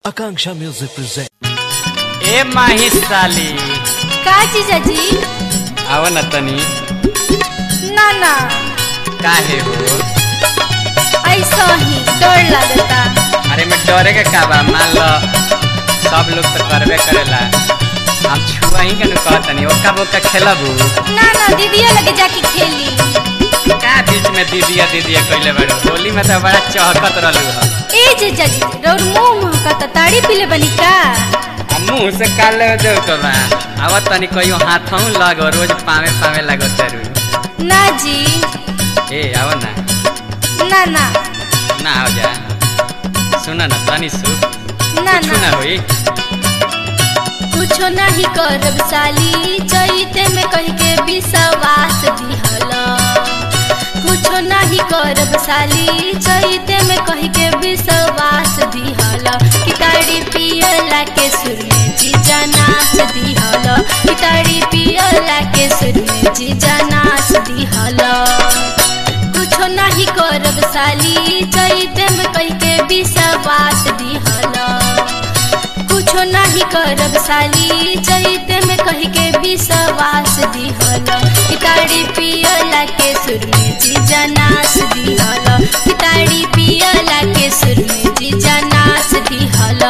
आकांक्षा music present. ए माही साली का जीजाजी आव न तनी ना ना काहे हो ऐसा ही डर लगता। अरे मैं डरे के का बा मान लो सब लोग तो करबे करेला हम छुआ ही के न कहतनी ओका बोका खेलबू ना ना दीदिया लगे जाके खेली। का बीच में दीदिया कइले बड़ो होली में तो बड़ा चहकत रहलू ह ए जीजाजी रोड मुंह का ताड़ी पीले बनी का मुंह से काले दे तो बा आवत तनी कहियो हाथों लगो रोज पावे पावे लागो तरू ना जी ए आव ना ना ना ना हो जा सुना ना तनी सु ना ना होई कुछो नहीं करब साली चैते में कह के विश्वास दिहला। कुछो नहीं करब साली चैते में कह के विश्वास दिहला। किताड़ी पियला के सुर में जीजा नाच दिहला। किताड़ी पियला के सुर में जीजा नाच दिहला। कुछो नहीं करब साली चैते में कह के विश्वास दिहला। कुछो नहीं करब साली चैते में कह के विश्वास दिहला। किताड़ी पियला के सुर में जीजा नाच दिहला। किताड़ी पियला के सुर में जीजा नाच दिहला।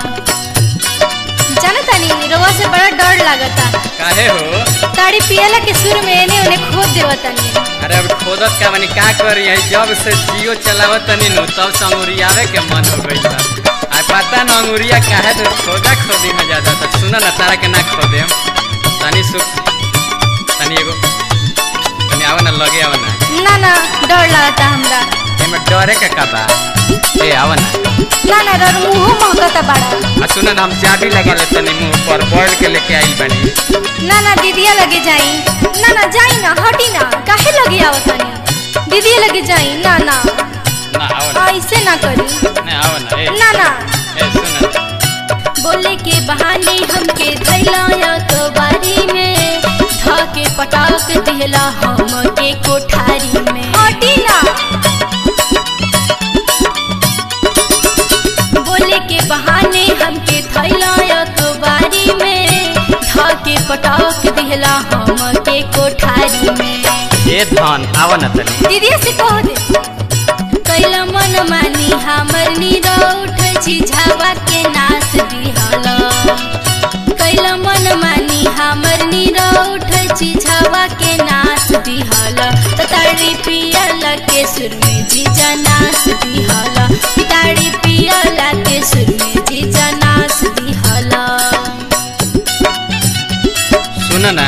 जानतानी निरवा से बड़ा डर लागता काहे हो ताड़ी पियला के सुर में एने ओने खोद देवतानी। अरे अब खोदत का मनी का करी है जब से जियो चलावत तनी नु तब से अंगुरियावे के मन हो गई बा आ पता न अंगुरिया काहे तो खोदी में ज्यादा था सुना ना तारा के ना खोदे तनी सुख तनी एगो तनी आवा ना लगे आवा ना ना डर लागता हमरा एमे डरे के का बा ए आवा ना रोड मुंह महकता बड़ा। आ सुना ना हम चाबी लगा ले तनी मुंह पर बोल के लेके आई बनी ना दीदिया लगे जाई ना जाई ना हटी ना काहे लगे आवतनी दीदिया लगे जाई ना आवा ना ऐसे ना करी ना आवा ना ए ना ए सुना बोले के बहाने हमके धैला तो बारी में धाके पटाक दिहला हम के कोठारी में हटी ना बोले के बहाने हमके धैला तो बारी में धाके पटाक दिहला हम के कोठारी में। ए धन आवा ना तनी दीदी से कह दे कैला मन मानी हमर निरौठ झिझावा के नाश दिहला। कैला मन मानी हमर निरौठ झिझावा के नाश दिहला। ताड़ी पियला के सुर में जीजा नाश दिहला। ताड़ी पियला के सुर में जीजा नाश दिहला। सुना ना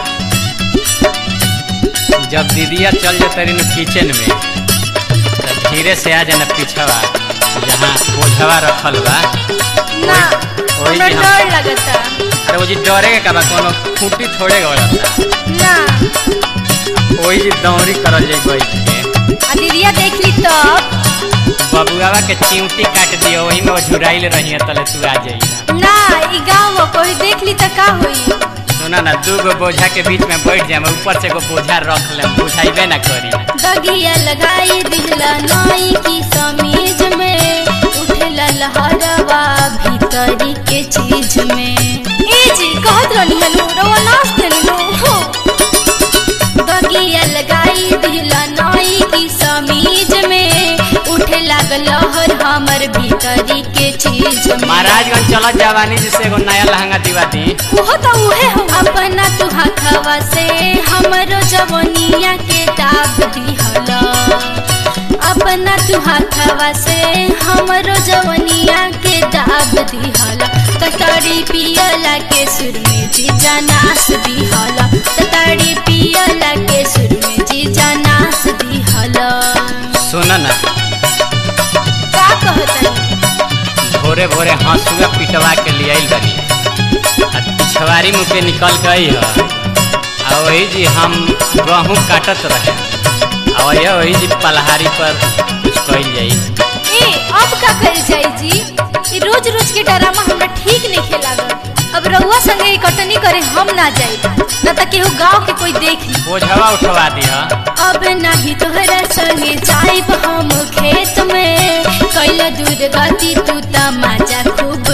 जब दीदिया चल जाता रही किचन में तो धीरे से आ जाना पीछवा जहाँ बोझवा रखल बा ना हमरा डर लगता। अरे वो जी डरे के का कोनो खूंटी थोड़े गड़ता ना वही जी दौरी करल जाई बैठ के आ दीदिया देख ली तो बबुआवा के चिमटी काट दियो वही में वो झुराइल रही तले तू आ जाई ना ई गाँव कोई देख ली तो का हुई। सुना ना दू गो बोझा के बीच में बैठ जाए ऊपर से एगो बोझा रख ले बुझाइबे ना करी दगिया लगाई दिहला नाई की समीज में उठला लहरवा भीतरी के चीज में। ए जी कहत रहनी हनु रवा नाच देनी हो दगिया लगाई दिहला नाई की समीज में उठे लागल लहर हमर भीतरी के चीज में। महाराजगंज चला जवानी जिसे एगो नया लहंगा दिवा दी वो तो उहे हो अपना तू हथवा से हमरो जवनिया के दाब दिहला। अपना तू हथवा से हमरो जवनिया के दाब दिहला। ताड़ी पियला के सुर में जीजा नाच दिहला। ताड़ी पियला के सुर में जीजा नाच दिहला। सुना ना का कहतनी भोरे भोरे हंसुआ पिटवा के लिए आइल बनी आ पिछवाड़ी मुँह पे निकल गई है आ वही जी हम गहूँ काटत रहे आ वही जी पलहारी पर कुछ कइल जाई। ए अब का कर जाई जी ई रोज रोज के डरामा हमरा ठीक नहीं खेलागल। अब रउआ संगे कटनी करे हम ना जाई ना त केहू गांव के कोई देख ली बोझवा उठवा दिया अब नाही तोहरा संगे जाइब हम खेत में कैल दूध गति तू त मजा खूब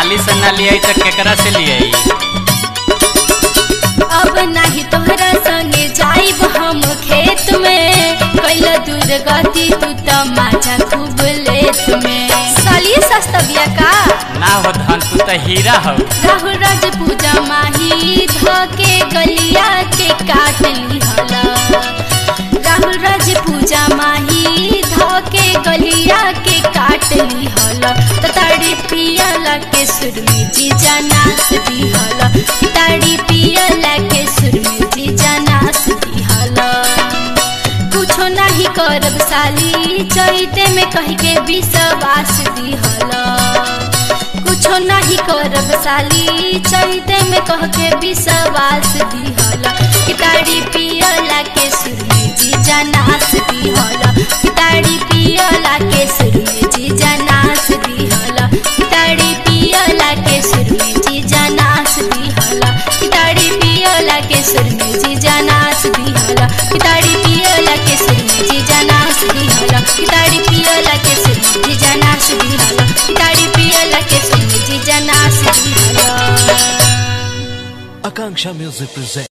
साली से ना लिया तो केकरा से लिया? अब नहीं तोहरा संगे जाइब हम खेत में, कैल दूर गति तू तो माझा खूब लेत में। साली सस्ता बिया का ना हो धन, तू तो हीरा हो। राहु राज पूजा माही धके गलिया के काट लिहला। राहुल राज पूजा माही धके गलिया के काट लिहला। ताड़ी पियला के सुर में जीजा नाच दिहला। ताड़ी पियला के सुर में जीजा नाच दिहला। कुछो नहीं करब साली चैते में कह के विश्वास दिहला। कुछो नहीं करब साली चैते में कह के विश्वास दिहला। ताड़ी पियला के सुर में जीजा नाच दिहला। ताड़ी पियला के सुर में जीजा नाच दिहला। ताड़ी पियला के सुर में जीजा नाच दिहला। ताड़ी पियला के सुर में जीजा नाच दिहला। ताड़ी पियला के सुर में जीजा नाच दिहला। ताड़ी पियला के सुर में जीजा नाच दिहला। ताड़ी पियला के सुर में जीजा नाच दिहला। Akanksha Music presents